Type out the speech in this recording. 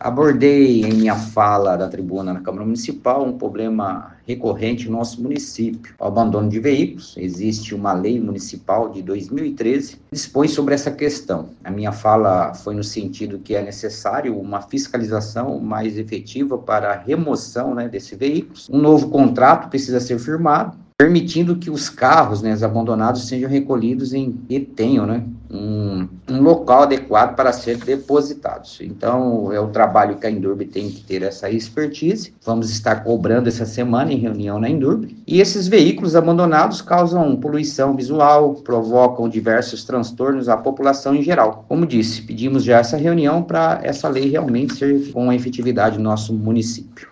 Abordei em minha fala da tribuna na Câmara Municipal um problema recorrente no nosso município, o abandono de veículos. Existe uma lei municipal de 2013 que dispõe sobre essa questão. A minha fala foi no sentido que é necessário uma fiscalização mais efetiva para a remoção, desses veículos. Um novo contrato precisa ser firmado, permitindo que os carros, os abandonados, sejam recolhidos e tenham, um local adequado para ser depositados. Então, é o trabalho que a Indurb tem que ter essa expertise. Vamos estar cobrando essa semana em reunião na Indurb. E esses veículos abandonados causam poluição visual, provocam diversos transtornos à população em geral. Como disse, pedimos já essa reunião para essa lei realmente ser com efetividade no nosso município.